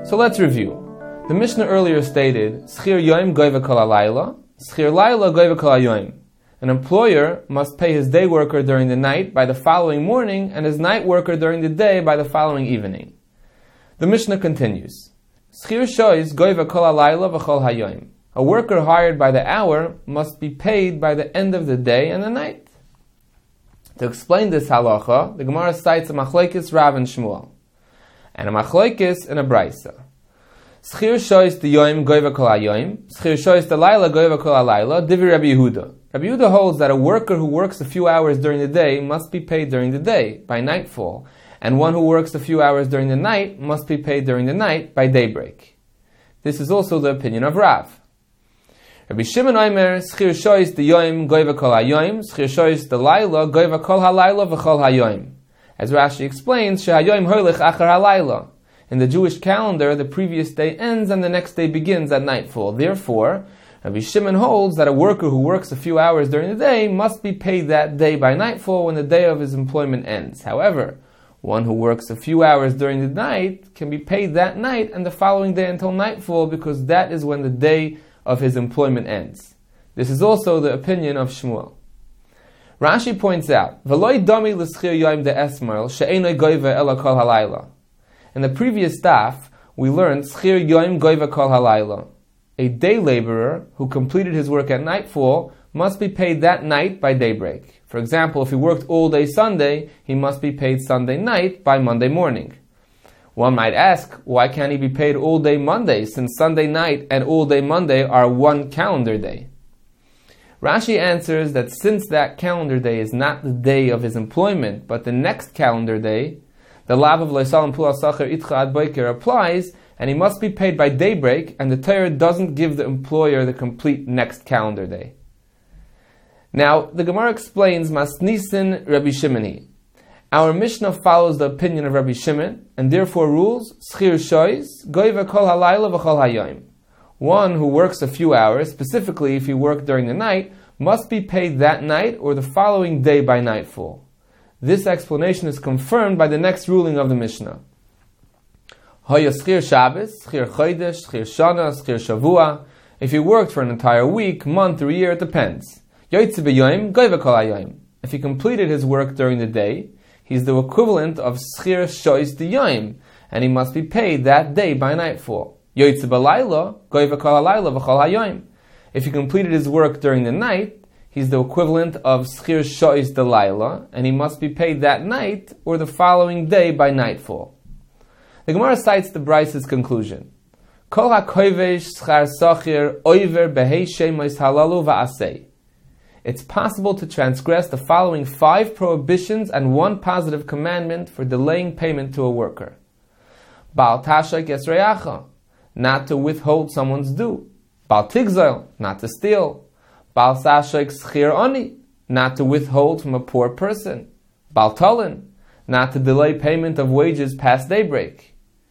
So let's review. The Mishnah earlier stated, Schir Yoim Goiva Kol HaLayla, Schir Layla Goiva Kol HaYoim. An employer must pay his day worker during the night by the following morning and his night worker during the day by the following evening. The Mishnah continues, Schir Shois Goiva Kol HaLayla V'Kol HaYoim. A worker hired by the hour must be paid by the end of the day and the night. To explain this halacha, the Gemara cites a machlokes Rav and Shmuel, and a machlokes in a brisa. Schir shois the yoim goiva kol hayoim, schir shois the laila goiva kol halayla, divi Rabbi Yehuda. Rabbi Yehuda holds that a worker who works a few hours during the day must be paid during the day, by nightfall, and one who works a few hours during the night must be paid during the night, by daybreak. This is also the opinion of Rav. Rabbi Shimon Omer, schir shois the yoim goiva kol hayoim, schir shois the laila goiva kol halayla v'chol hayoim. As Rashi explains, shehayoim hoylech achar halayla. In the Jewish calendar, the previous day ends and the next day begins at nightfall. Therefore, Rabbi Shimon holds that a worker who works a few hours during the day must be paid that day by nightfall when the day of his employment ends. However, one who works a few hours during the night can be paid that night and the following day until nightfall, because that is when the day of his employment ends. This is also the opinion of Shmuel. Rashi points out, V'loi dami l'schir yoim de esmerl she'enoi goiva ela kol halayla. In the previous daf, we learned Schir Yoim Goiva Kol HaLayla. A day laborer who completed his work at nightfall must be paid that night by daybreak. For example, if he worked all day Sunday, he must be paid Sunday night by Monday morning. One might ask, why can't he be paid all day Monday, since Sunday night and all day Monday are one calendar day? Rashi answers that since that calendar day is not the day of his employment, but the next calendar day, the lav of loisalam pul asacher itcha ad boiker applies, and he must be paid by daybreak, and the Torah doesn't give the employer the complete next calendar day. Now, the Gemara explains Masnisin Rabbi Shimoni. Our Mishnah follows the opinion of Rabbi Shimon, and therefore rules Schir shois goiva kol halayla v'chol hayoim. One who works a few hours, specifically if he worked during the night, must be paid that night or the following day by nightfall. This explanation is confirmed by the next ruling of the Mishnah. Hoya schir Shabbos, schir chodesh, schir shana, schir shavua. If he worked for an entire week, month, or year, it depends. Yoytze b'yoyim, goiva kol hayoyim. If he completed his work during the day, he's the equivalent of schir shois diyoyim, and he must be paid that day by nightfall. Yoytze b'layla, goiva kol halayla v'chol hayoyim. If he completed his work during the night, he's the equivalent of schir shois delayla, and he must be paid that night or the following day by nightfall. The Gemara cites the Brise's conclusion. Kol hakovesh schar sachir oiver behei shemois halalu va'asei. It's possible to transgress the following 5 prohibitions and 1 positive commandment for delaying payment to a worker. Bal tashak esreyacha, not to withhold someone's due. Bal tigzel, not to steal. Bal sashek schir oni, not to withhold from a poor person. Bal talin, not to delay payment of wages past daybreak.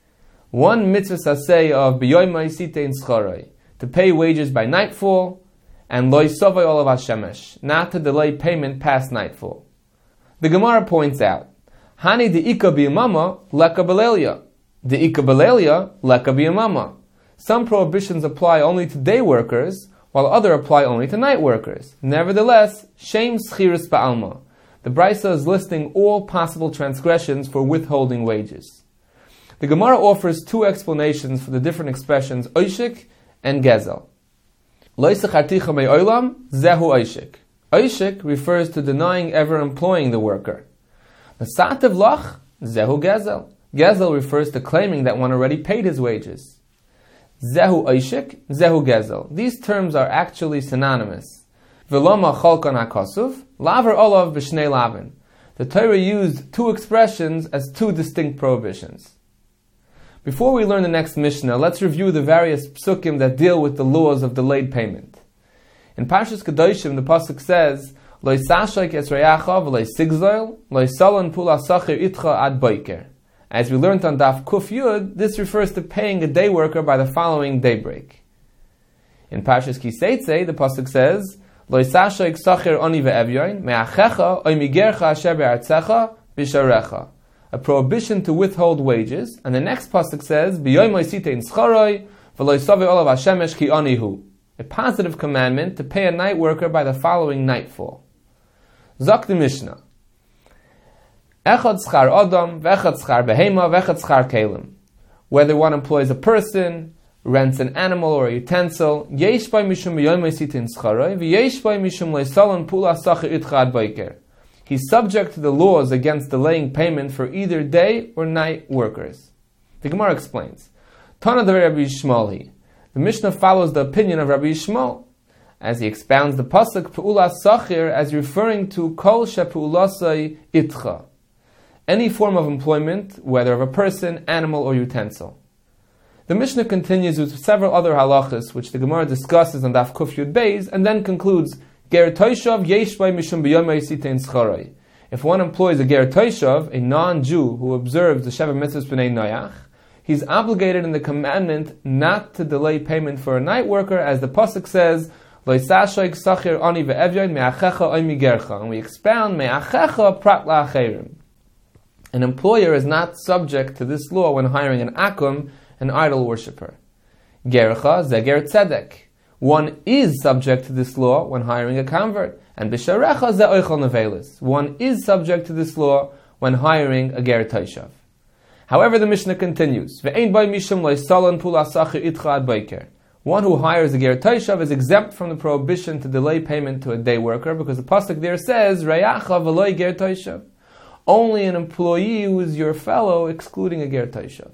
1 mitzvah saseh of biyoy ma'isite in schoroi, to pay wages by nightfall, and loy sovay olav hashemesh, not to delay payment past nightfall. The Gemara points out, Hani de'ika b'yamama leka b'lelia, de'ika b'lelia leka b'yamama. Some prohibitions apply only to day workers, while other apply only to night workers. Nevertheless, shem schiris ba'alma. The Brisa is listing all possible transgressions for withholding wages. The Gemara offers 2 explanations for the different expressions oishik and gezel. Loisach articha me'olam, zehu oishik. Oishik refers to denying ever employing the worker. Nasatev lach, zehu gezel. Gezel refers to claiming that one already paid his wages. Zehu oishik, zehu gezel. These terms are actually synonymous. V'loma cholkan hakosuf, laver olav b'shnei lavin. The Torah used 2 expressions as 2 distinct prohibitions. Before we learn the next Mishnah, let's review the various psukim that deal with the laws of delayed payment. In Parshas Kedoshim, the pasuk says, Lo sashek esreyacha v'lo sigzoil, lo salan pula sachir itcha ad boiker. As we learned on Daf Kuf Yud, this refers to paying a day worker by the following daybreak. In Parshas Kiseitze, the pasuk says, Lo sashek sachir oni ve'evyoin, me'achecha oy migercha asher be'artzecha b'sharecha. a prohibition to withhold wages, and the next pasuk says, a positive commandment to pay a night worker by the following nightfall. Zok the Mishnah. Echad schar adam, vechad schar behema, vechad schar kelim. Whether one employs a person, rents an animal or a utensil, yesh by mishum b'yoymei sitin scharai, v'yesh by mishum leisalon pula sachi itchad boiker. He's subject to the laws against delaying payment for either day or night workers. The Gemara explains, Tana de Rabbi Yishmael. The Mishnah follows the opinion of Rabbi Yishmael, as he expounds the pasuk Pu'ula Sachir as referring to Kol Shepu'ulasai Itcha, any form of employment, whether of a person, animal, or utensil. The Mishnah continues with several other halachas, which the Gemara discusses on Daf Kuf Yud Beis, and then concludes, Ger Toishav Yesh Bei Mishum B'Yomei Sitein Scharai. If one employs a Ger Toishav, a non-Jew who observes the Sheva Mitzvahs B'nei Noach, he's obligated in the commandment not to delay payment for a night worker, as the pasuk says, Lo Sashoik Sachir Ani Ve'Evyon Me'achecha Oimi Gercha, and we expound Me'achecha Prat La'acherim. An employer is not subject to this law when hiring an akum, an idol worshipper. Gercha Zeger Tzedek. One is subject to this law when hiring a convert. And Bisharecha Ze Oichel Nevelis. One is subject to this law when hiring a Ger Toishav. However, the Mishnah continues, Ve'ein Boi Mishum Lo Salon Pula Sachir Itcha Ad Boiker. One who hires a Ger Toishav is exempt from the prohibition to delay payment to a day worker, because the pasuk there says, Reyacha V'loi Ger Toishav. Only an employee who is your fellow, excluding a Ger Toishav.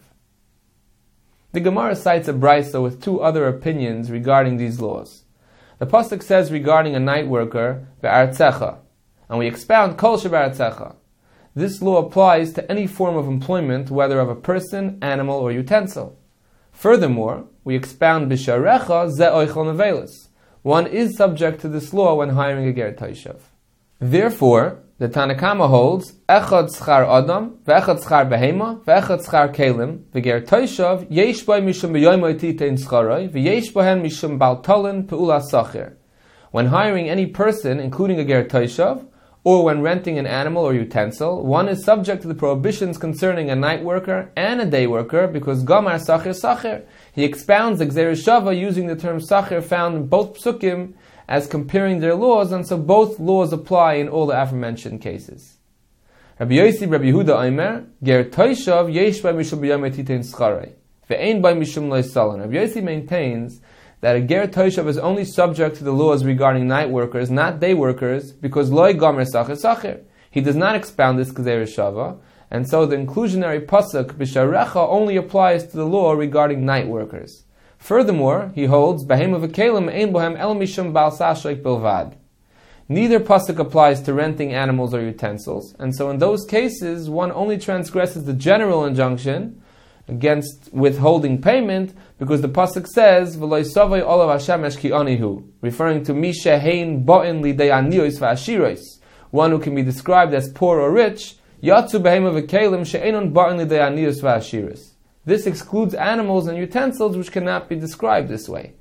The Gemara cites a brisa with two other opinions regarding these laws. The pasuk says regarding a night worker, ve'artzecha, and we expound kol she'artzecha. This law applies to any form of employment, whether of a person, animal, or utensil. Furthermore, we expound bisharecha ze oichel nevelis. One is subject to this law when hiring a ger toishav. Therefore, the Tanakama holds, Echad schar adam, ve'echad schar behema, ve'echad schar kelim, ve'ger toishav, yesh boi mishum b'yoymoi titein scharai, ve'yesh bohen mishum baltalin pe'ula sachir. When hiring any person, including a ger toishav, or when renting an animal or utensil, one is subject to the prohibitions concerning a night worker and a day worker, because gamar sachir sachir. He expounds the Gzeir Shava using the term sachir found in both psukim, as comparing their laws, and so both laws apply in all the aforementioned cases. Rabbi Yossi, Rabbi Yehuda Omer, Ger Toishav yesh by mishum b'yomei titein scharai, ve'ein by mishum lo salon. Rabbi Yossi maintains that a Ger Toishav is only subject to the laws regarding night workers, not day workers, because loy gomer sachir sachir. He does not expound this Gzeir Shava, and so the inclusionary pasuk b'sharecha only applies to the law regarding night workers. Furthermore, he holds, Behema v'kelim ein bohem el mishum bal sashoik bilvad. Neither pasuk applies to renting animals or utensils, and so in those cases, one only transgresses the general injunction against withholding payment, because the pasuk says, V'loi savoi olav Hashem eshki anihu, referring to Misha hein bo'in lidei aniyos v'ashiros, one who can be described as poor or rich, Yatzu behema v'kelim she'enon bo'in lidei aniyos v'ashiros. This excludes animals and utensils which cannot be described this way.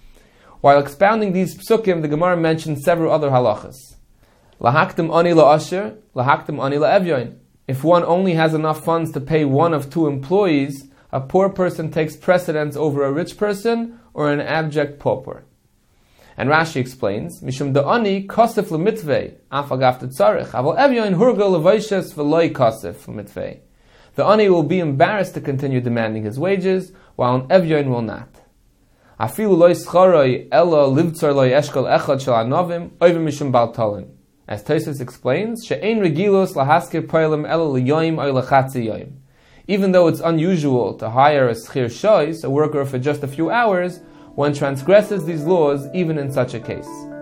While expounding these psukim, the Gemara mentions several other halachas. Lahaktim ani la'asher, lahaktim ani la'evyoin. If one only has enough funds to pay one of two employees, a poor person takes precedence over a rich person or an abject pauper. And Rashi explains, Mishum da'ani kosef l'mitvei, afagav tetzarech, aval evyoin hurga levaishes v'loi kosef l'mitvei. The ani will be embarrassed to continue demanding his wages, while an evyoin will not. Afilu loy scharoi ella livtzar loy eshkol echad shel anovim oivim mishum baltalin. As Tosfos explains, she'ein regilos lahaskir poilim ella liyoim oy lachatzi yoim. Even though it's unusual to hire a schir shois, a worker for just a few hours, one transgresses these laws even in such a case.